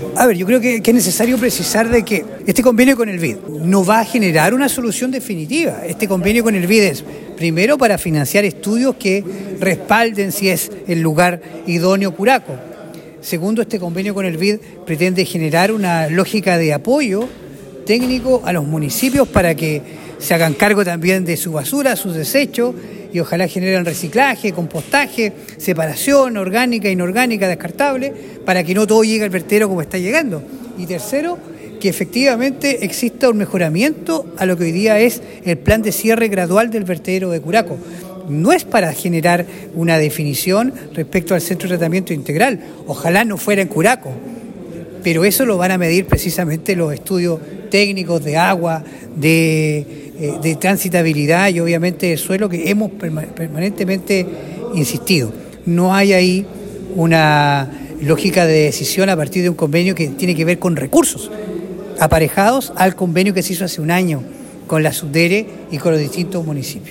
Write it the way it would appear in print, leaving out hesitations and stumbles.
A ver, yo creo que es necesario precisar de que este convenio con el BID no va a generar una solución definitiva. Este convenio con el BID es, primero, para financiar estudios que respalden si es el lugar idóneo Curacao. Segundo, este convenio con el BID pretende generar una lógica de apoyo técnico a los municipios para que se hagan cargo también de su basura, sus desechos, y ojalá generen reciclaje, compostaje, separación orgánica, inorgánica, descartable, para que no todo llegue al vertedero como está llegando. Y tercero, que efectivamente exista un mejoramiento a lo que hoy día es el plan de cierre gradual del vertedero de Curacao. No es para generar una definición respecto al centro de tratamiento integral, ojalá no fuera en Curacao, pero eso lo van a medir precisamente los estudios técnicos de agua, de transitabilidad y obviamente de suelo, que hemos permanentemente insistido. No hay ahí una lógica de decisión a partir de un convenio que tiene que ver con recursos aparejados al convenio que se hizo hace un año con la SUDERE y con los distintos municipios.